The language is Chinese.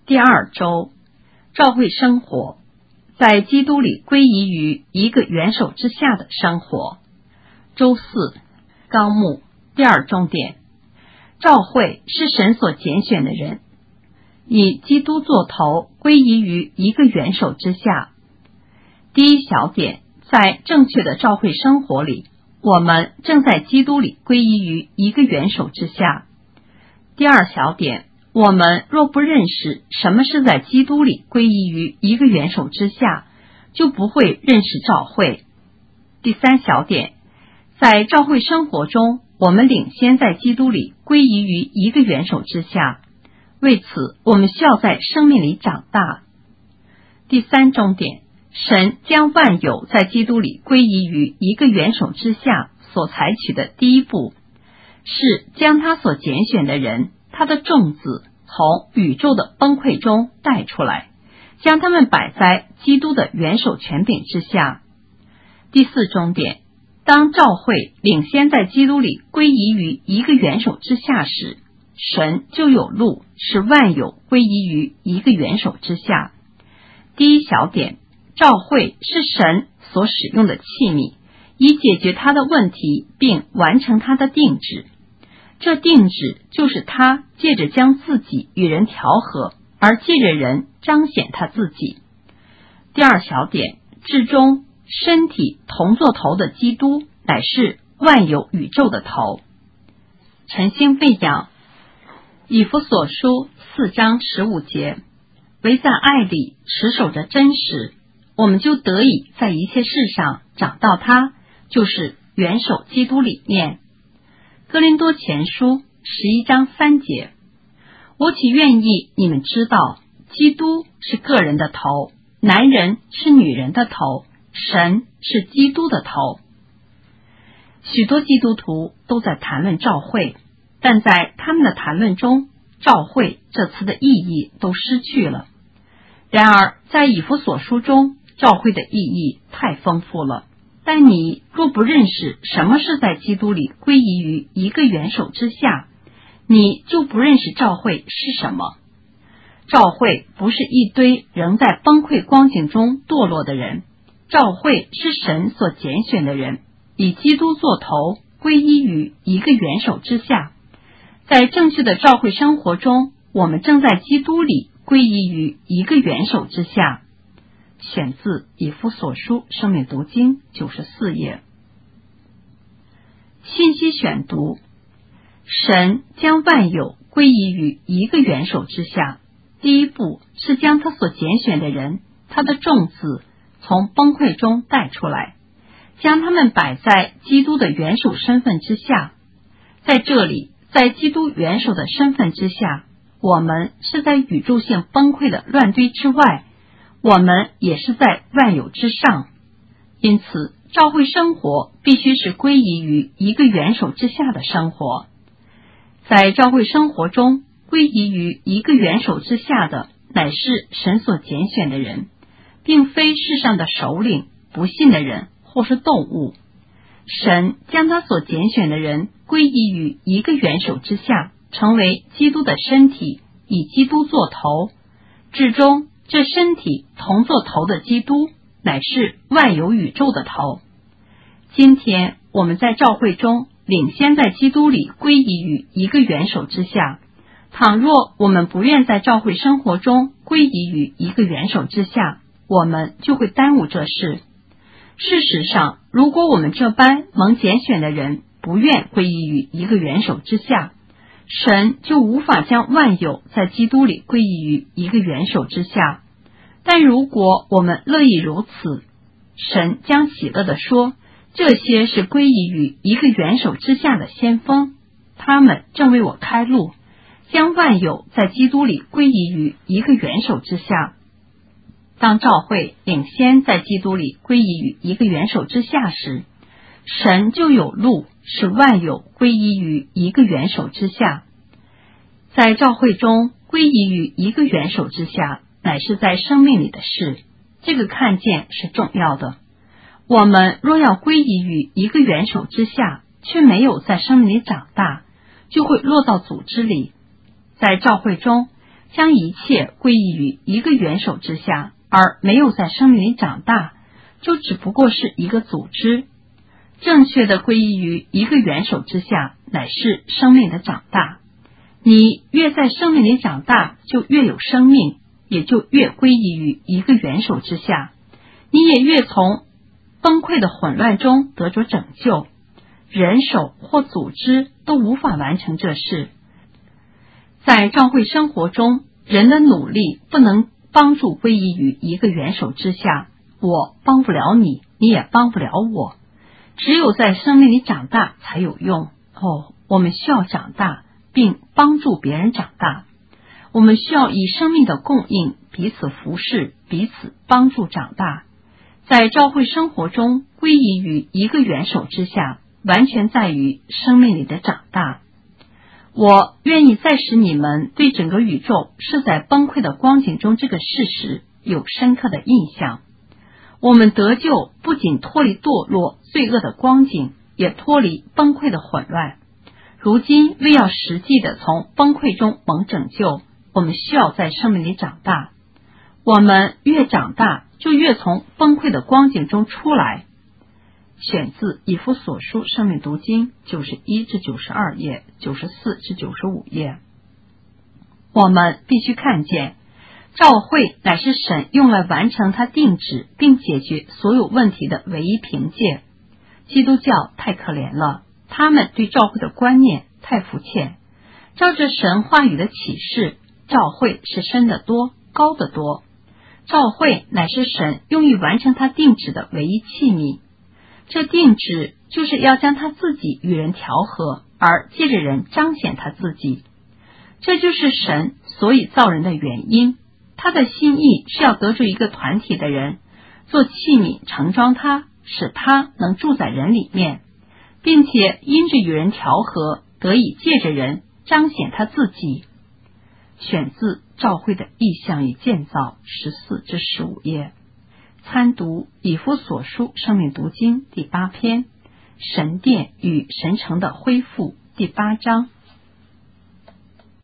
第二周，教会生活，在基督里归依于一个元首之下的生活。周四，纲目第二重点，教会是神所拣选的人，以基督做头，归依于一个元首之下。第一小点，在正确的教会生活里，我们正在基督里归依于一个元首之下。第二小点，我们若不认识什么是在基督里归依于一个元首之下，就不会认识教会。第三小点，在教会生活中，我们领先在基督里归依于一个元首之下，为此我们需要在生命里长大。第三重点，神将万有在基督里归依于一个元首之下所采取的第一步，是将他所拣选的人，他的众子从宇宙的崩溃中带出来，将他们摆在基督的元首权柄之下。第四重点，当教会领先在基督里归依于一个元首之下时，神就有路使万有归依于一个元首之下。第一小点，教会是神所使用的器皿，以解决他的问题并完成他的定旨。这定旨就是他借着将自己与人调和，而借着人彰显他自己。第二小点，至终身体同作头的基督乃是万有宇宙的头。晨星喂养，以弗所书4章15节，唯在爱里持守着真实，我们就得以在一切事上长到他，就是元首基督里面。哥林多前书11章3节，我岂愿意你们知道，基督是个人的头，男人是女人的头，神是基督的头。许多基督徒都在谈论教会，但在他们的谈论中，教会这词的意义都失去了。然而在以弗所书中，教会的意义太丰富了，但你若不认识什么是在基督里归依于一个元首之下，你就不认识教会是什么。教会不是一堆仍在崩溃光景中堕落的人，教会是神所拣选的人，以基督做头，归依于一个元首之下。在正确的教会生活中，我们正在基督里归依于一个元首之下。选自以弗所书生命读经94页。信息选读，神将万有归依于一个元首之下，第一步是将他所拣选的人，他的众子从崩溃中带出来，将他们摆在基督的元首身份之下。在这里，在基督元首的身份之下，我们是在宇宙性崩溃的乱堆之外，我们也是在万有之上。因此，教会生活必须是归依于一个元首之下的生活。在教会生活中，归依于一个元首之下的，乃是神所拣选的人，并非世上的首领、不信的人或是动物。神将他所拣选的人归依于一个元首之下，成为基督的身体，以基督做头。至终这身体同作头的基督乃是万有宇宙的头。今天我们在教会中领先在基督里归依于一个元首之下，倘若我们不愿在教会生活中归依于一个元首之下，我们就会耽误这事。事实上，如果我们这般蒙拣选的人不愿归依于一个元首之下，神就无法将万有在基督里归依于一个元首之下。但如果我们乐意如此，神将喜乐地说，这些是归依于一个元首之下的先锋，他们正为我开路，将万有在基督里归依于一个元首之下。当教会领先在基督里归依于一个元首之下时，神就有路使万有归依于一个元首之下。在教会中归依于一个元首之下，乃是在生命里的事，这个看见是重要的。我们若要归依于一个元首之下，却没有在生命里长大，就会落到组织里。在教会中， 将一切归依于一个元首之下，而没有在生命里长大，就只不过是一个组织。正确的归依于一个元首之下，乃是生命的长大。你越在生命里长大，就越有生命，也就越归依于一个元首之下，你也越从崩溃的混乱中得着拯救。人手或组织都无法完成这事。在教会生活中，人的努力不能帮助归依于一个元首之下，我帮不了你，你也帮不了我。只有在生命里长大才有用。我们需要长大，并帮助别人长大。我们需要以生命的供应彼此服侍，彼此帮助长大。在教会生活中，归依于一个元首之下，完全在于生命里的长大。我愿意再使你们对整个宇宙是在崩溃的光景中这个事实有深刻的印象。我们得救不仅脱离堕落罪恶的光景，也脱离崩溃的混乱。如今为要实际的从崩溃中蒙拯救，我们需要在生命里长大。我们越长大，就越从崩溃的光景中出来。选自以弗所书生命读经91至92页，94至95页。我们必须看见，教会乃是神用来完成他定旨并解决所有问题的唯一凭借。基督教太可怜了，他们对教会的观念太肤浅。照着神话语的启示，教会是深得多，高得多。教会乃是神用于完成他定旨的唯一器皿。这定旨就是要将他自己与人调和，而借着人彰显他自己。这就是神所以造人的原因。他的心意是要得出一个团体的人，做器皿盛装他，使他能住在人里面，并且因着与人调和，得以借着人彰显他自己。选自教会的意象与建造14至15页。参读以弗所书生命读经第8篇，神殿与神城的恢复第8章